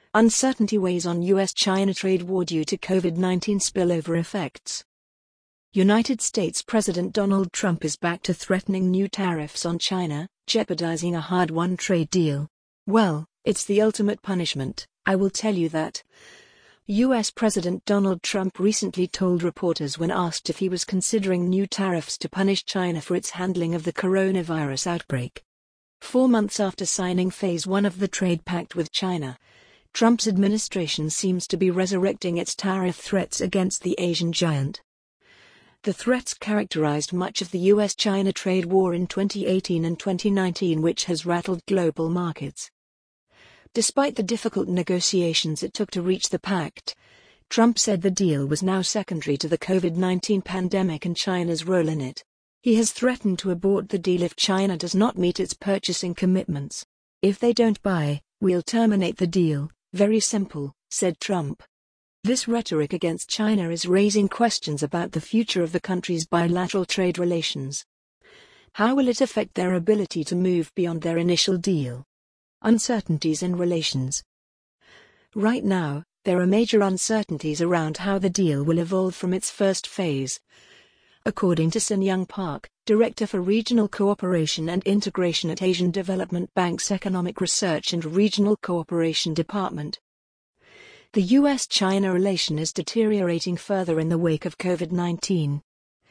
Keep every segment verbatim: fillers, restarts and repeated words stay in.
Uncertainty weighs on U S China trade war due to COVID nineteen spillover effects. United States President Donald Trump is back to threatening new tariffs on China, jeopardizing a hard-won trade deal. Well, it's the ultimate punishment, I will tell you that. U S President Donald Trump recently told reporters when asked if he was considering new tariffs to punish China for its handling of the coronavirus outbreak. Four months after signing Phase one of the trade pact with China, Trump's administration seems to be resurrecting its tariff threats against the Asian giant. The threats characterized much of the U S China trade war in twenty eighteen and twenty nineteen, which has rattled global markets. Despite the difficult negotiations it took to reach the pact, Trump said the deal was now secondary to the COVID nineteen pandemic and China's role in it. He has threatened to abort the deal if China does not meet its purchasing commitments. If they don't buy, we'll terminate the deal, very simple, said Trump. This rhetoric against China is raising questions about the future of the country's bilateral trade relations. How will it affect their ability to move beyond their initial deal? Uncertainties in relations. Right now, there are major uncertainties around how the deal will evolve from its first phase. According to Sin Young Park, Director for Regional Cooperation and Integration at Asian Development Bank's Economic Research and Regional Cooperation Department, the U S China relation is deteriorating further in the wake of COVID nineteen.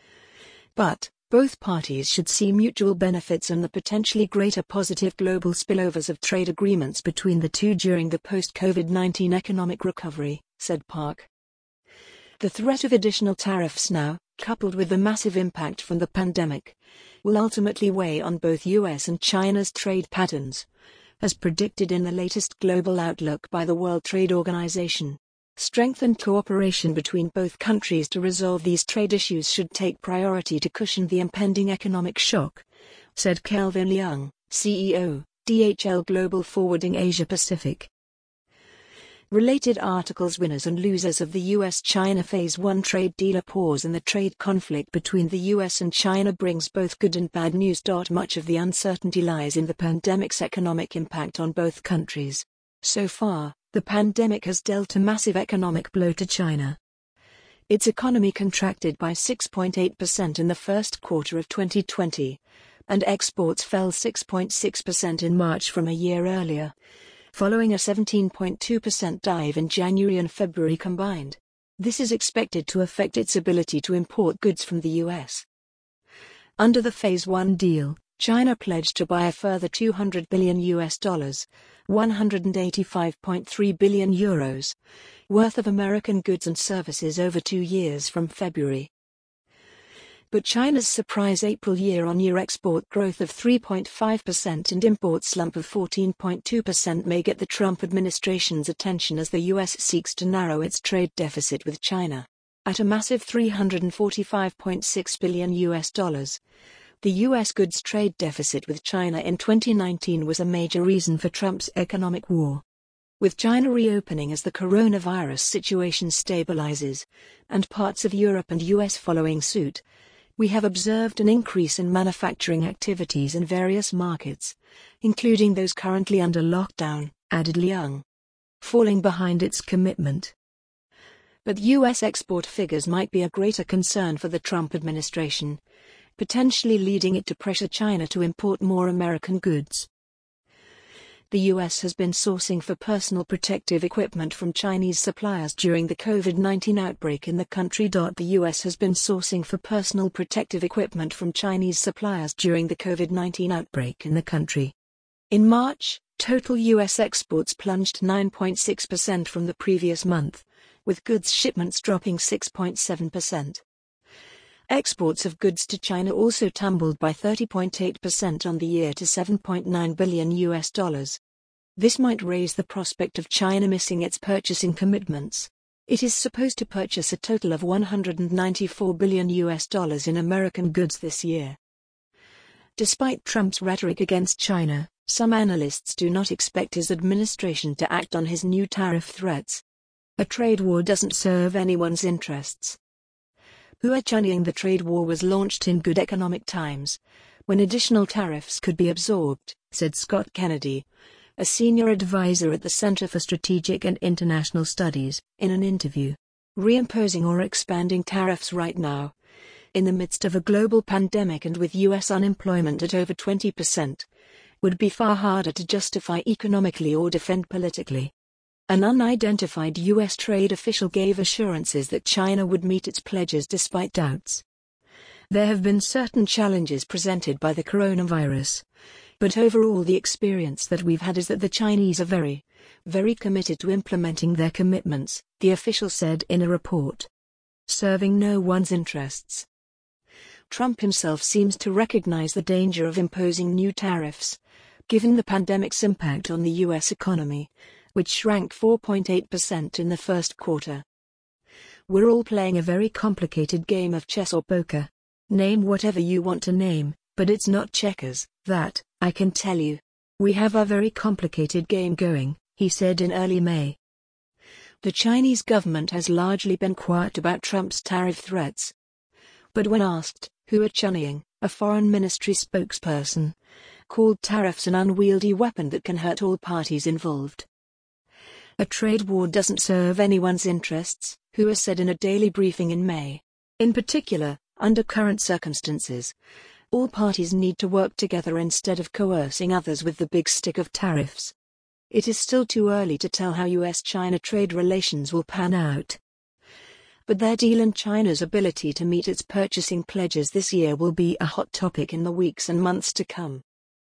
But both parties should see mutual benefits and the potentially greater positive global spillovers of trade agreements between the two during the post-COVID nineteen economic recovery, said Park. The threat of additional tariffs now, coupled with the massive impact from the pandemic, will ultimately weigh on both U S and China's trade patterns, as predicted in the latest Global Outlook by the World Trade Organization. Strengthened cooperation between both countries to resolve these trade issues should take priority to cushion the impending economic shock, said Kelvin Leung, C E O, D H L Global Forwarding Asia Pacific. Related articles: Winners and losers of the U S China Phase one trade deal. A pause in the trade conflict between the U S and China brings both good and bad news. Much of the uncertainty lies in the pandemic's economic impact on both countries. So far, the pandemic has dealt a massive economic blow to China. Its economy contracted by six point eight percent in the first quarter of twenty twenty, and exports fell six point six percent in March from a year earlier, following a seventeen point two percent dive in January and February combined. This is expected to affect its ability to import goods from the U S. Under the Phase one deal, China pledged to buy a further two hundred billion U S dollars, one hundred eighty-five point three billion euros, worth of American goods and services over two years from February. But China's surprise April year-on-year export growth of three point five percent and import slump of fourteen point two percent may get the Trump administration's attention as the U S seeks to narrow its trade deficit with China. At a massive three hundred forty-five point six billion U S dollars, the U S goods trade deficit with China in twenty nineteen was a major reason for Trump's economic war. With China reopening as the coronavirus situation stabilizes, and parts of Europe and U S following suit, we have observed an increase in manufacturing activities in various markets, including those currently under lockdown, added Leung, falling behind its commitment. But U S export figures might be a greater concern for the Trump administration, potentially leading it to pressure China to import more American goods. The U S has been sourcing for personal protective equipment from Chinese suppliers during the COVID nineteen outbreak in the country. The U S has been sourcing for personal protective equipment from Chinese suppliers during the COVID nineteen outbreak in the country. In March, total U S exports plunged nine point six percent from the previous month, with goods shipments dropping six point seven percent. Exports of goods to China also tumbled by thirty point eight percent on the year to seven point nine billion U S dollars. This might raise the prospect of China missing its purchasing commitments. It is supposed to purchase a total of one hundred ninety-four billion U S dollars in American goods this year. Despite Trump's rhetoric against China, some analysts do not expect his administration to act on his new tariff threats. A trade war doesn't serve anyone's interests. Hua Chunying. The trade war was launched in good economic times, when additional tariffs could be absorbed, said Scott Kennedy, a senior advisor at the Center for Strategic and International Studies, in an interview. Reimposing or expanding tariffs right now, in the midst of a global pandemic and with U S unemployment at over twenty percent, would be far harder to justify economically or defend politically. An unidentified U S trade official gave assurances that China would meet its pledges despite doubts. There have been certain challenges presented by the coronavirus, but overall the experience that we've had is that the Chinese are very, very committed to implementing their commitments, the official said in a report. Serving no one's interests. Trump himself seems to recognize the danger of imposing new tariffs, given the pandemic's impact on the U S economy, which shrank four point eight percent in the first quarter. We're all playing a very complicated game of chess or poker. Name whatever you want to name, but it's not checkers, that, I can tell you. We have a very complicated game going, he said in early May. The Chinese government has largely been quiet about Trump's tariff threats. But when asked, Hua Chunying, a foreign ministry spokesperson, called tariffs an unwieldy weapon that can hurt all parties involved. A trade war doesn't serve anyone's interests, Hua said in a daily briefing in May. In particular, under current circumstances, all parties need to work together instead of coercing others with the big stick of tariffs. It is still too early to tell how U S China trade relations will pan out. But their deal and China's ability to meet its purchasing pledges this year will be a hot topic in the weeks and months to come.